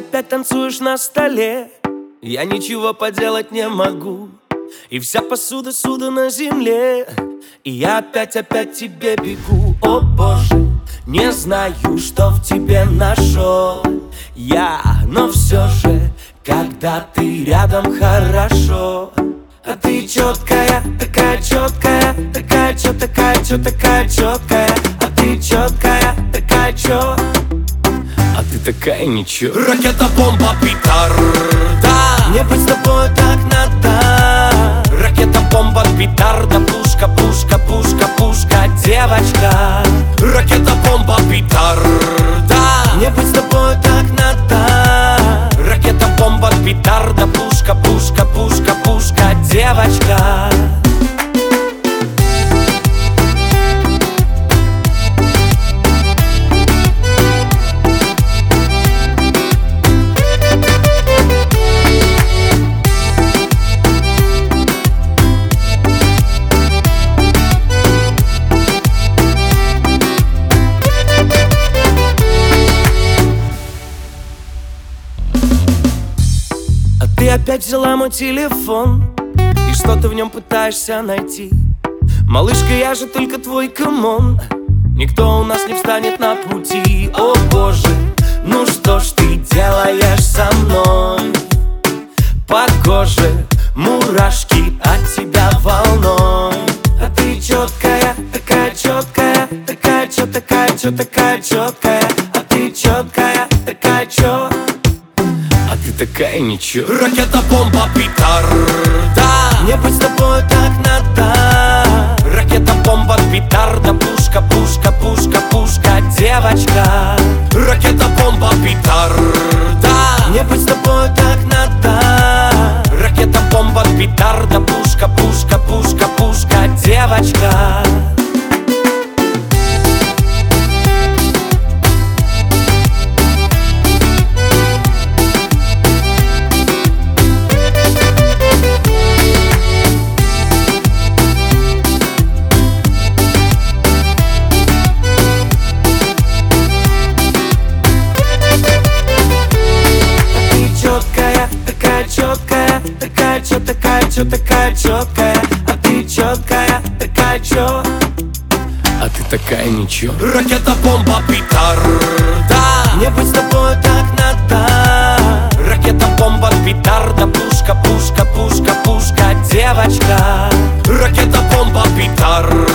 опять танцуешь на столе, я ничего поделать не могу. И вся посуда на земле, и я опять тебе бегу. О боже, не знаю, что в тебе нашел я, но все же, когда ты рядом, хорошо. А ты четкая, такая четкая, такая чё, такая чё, такая четкая. А ты четкая, такая чё, а ты такая ничего. Ракета, бомба, петарда, мне быть с тобой так надо. ракета, бомба, петарда, пушка, пушка, пушка, пушка, девочка. Ракета, бомба, петарда, мне быть с тобой так надо. ракета, бомба, петарда, пушка, пушка, пушка, пушка, девочка. Ты опять взяла мой телефон, и что ты в нем пытаешься найти? Малышка, я же только твой камон, никто у нас не встанет на пути. О боже, ну что ж ты делаешь со мной? По коже мурашки от тебя волной. А ты четкая, такая четкая, такая чё, такая чё, такая четкая. А ты четкая, такая чё, а ты такая ничего. Ракета, бомба, петарда, мне быть с тобой так надо. ракета, бомба, петарда, пушка, пушка, пушка, пушка, девочка. Ракета, бомба, петарда, мне быть с тобой так надо. ракета, бомба, петарда, пушка, пушка, пушка, пушка, девочка. Такая чё, такая чё, такая четкая. А ты четкая, такая чё, а ты такая ничего. Ракета, бомба, петарда, мне быть с тобой так надо. ракета, бомба, петарда, пушка, пушка, пушка, пушка, девочка. Ракета, бомба, петарда,